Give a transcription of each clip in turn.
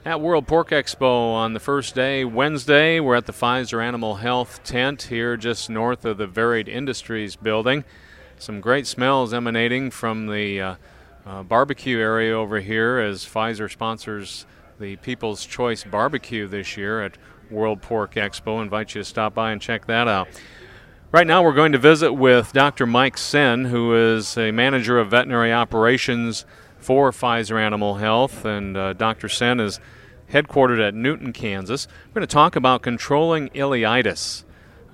At World Pork Expo on the first day, Wednesday, we're at the Pfizer Animal Health tent here just north of the Varied Industries building. Some great smells emanating from the barbecue area over here as Pfizer sponsors the People's Choice Barbecue this year at World Pork Expo. I invite you to stop by and check that out. Right now we're going to visit with Dr. Mike Senn, who is a manager of veterinary operations for Pfizer Animal Health, and Dr. Senn is headquartered at Newton, Kansas. We're going to talk about controlling ileitis.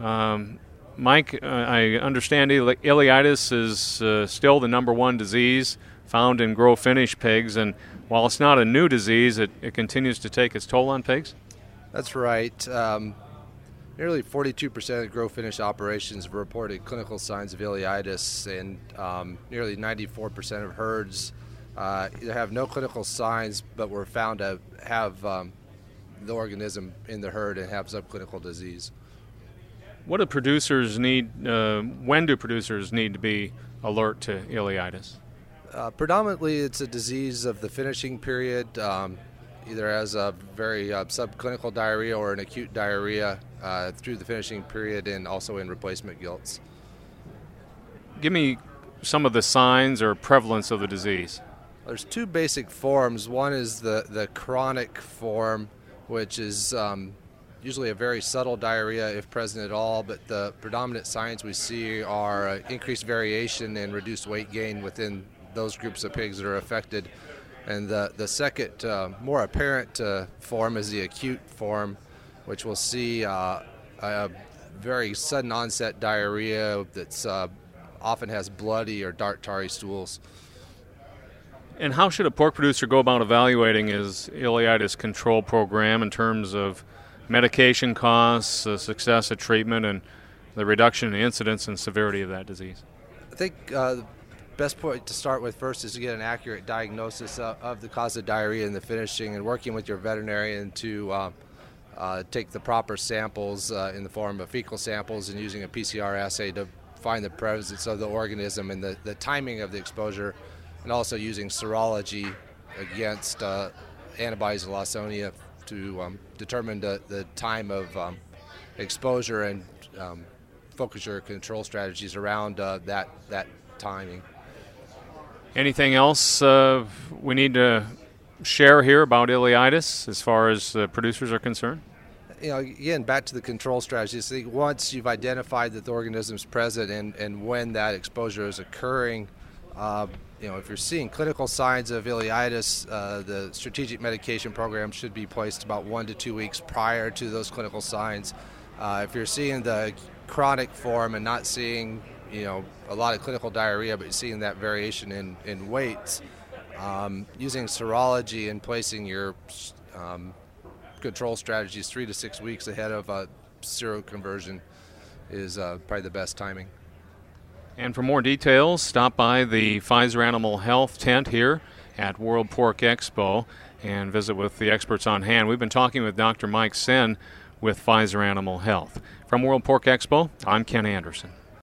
Mike, I understand ileitis is still the number one disease found in grow-finish pigs, and while it's not a new disease, it continues to take its toll on pigs? That's right. Nearly 42% of grow-finish operations have reported clinical signs of ileitis, and nearly 94% of herds either have no clinical signs but were found to have the organism in the herd and have subclinical disease. What do producers need? When do producers need to be alert to ileitis? Predominantly, it's a disease of the finishing period, either as a very subclinical diarrhea or an acute diarrhea through the finishing period, and also in replacement gilts. Give me some of the signs or prevalence of the disease. There's two basic forms. One is the chronic form, which is usually a very subtle diarrhea if present at all, but the predominant signs we see are increased variation and reduced weight gain within those groups of pigs that are affected. And the second, more apparent form is the acute form, which will see a very sudden onset diarrhea that's often has bloody or dark tarry stools. And how should a pork producer go about evaluating his ileitis control program in terms of medication costs, success at treatment, and the reduction in incidence and severity of that disease? I think the best point to start with first is to get an accurate diagnosis of the cause of diarrhea in the finishing, and working with your veterinarian to take the proper samples in the form of fecal samples and using a PCR assay to find the presence of the organism and the timing of the exposure, and also using serology against antibodies of Lawsonia to determine the time of exposure and focus your control strategies around that timing. Anything else we need to share here about ileitis as far as producers are concerned? Again, back to the control strategies. I think once you've identified that the organism is present and when that exposure is occurring, if you're seeing clinical signs of ileitis, the strategic medication program should be placed about 1 to 2 weeks prior to those clinical signs. If you're seeing the chronic form and not seeing a lot of clinical diarrhea, but you're seeing that variation in weights, using serology and placing your control strategies 3 to 6 weeks ahead of seroconversion is probably the best timing. And for more details, stop by the Pfizer Animal Health tent here at World Pork Expo and visit with the experts on hand. We've been talking with Dr. Mike Senn with Pfizer Animal Health. From World Pork Expo, I'm Ken Anderson.